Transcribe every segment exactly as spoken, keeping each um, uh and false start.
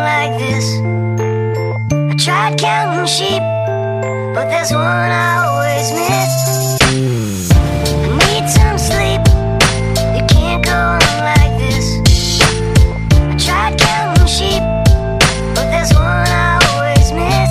like this. I tried counting sheep, but there's one I always miss. I need some sleep. You can't go on like this. I tried counting sheep, but there's one I always miss.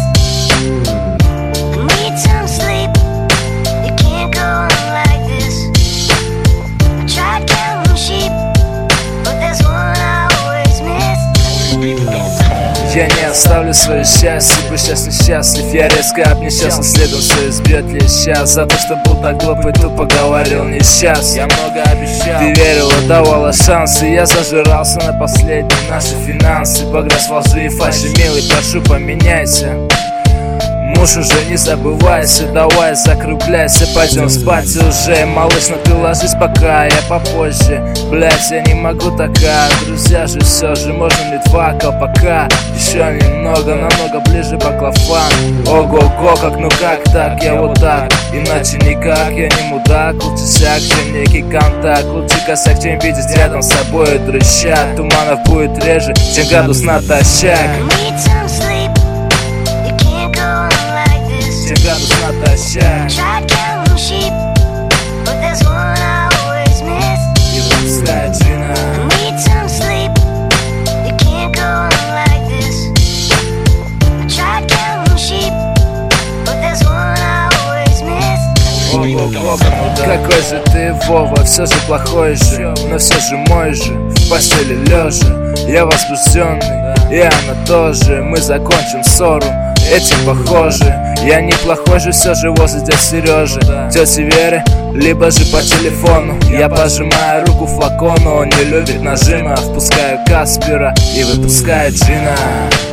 I need some sleep. You can't go on like this. I tried counting sheep, but there's one I always miss. Я не оставлю свое счастье, пусть сейчас несчастлив. Я резко об несчастном следом все избьет ли сейчас. За то, что был так глуп и тупо говорил не сейчас. Я много обещал, ты верила, давала шансы. Я зажирался на последние наши финансы. Погряз во лжи и фальши, милый, прошу, поменяйся. Муж, уже не забывайся, давай закругляйся. Пойдем спать уже, малыш, но ты ложись пока, я попозже. Блять, я не могу такая, друзья же все же. Можно ли два колпака? Еще немного, намного ближе баклафан. Ого-го, как, ну как так, я вот так, иначе никак, я не мудак. Лучше сяк, чем некий контакт. Лучше косяк, чем видеть рядом с собой дрыщак. Туманов будет реже, чем градус натощак. Градус натощак. И выпускает джина. Какой же ты, Вова, все же плохой же, но все же мой же. В постели лежа, я возбужденный, и она тоже. Мы закончим ссору, этим похоже. Я неплохой же все же возле дяди Сережи, тети Веры, либо же по телефону. Я пожимаю руку флакону, он не любит нажима. Впускаю Каспера и выпускает джина.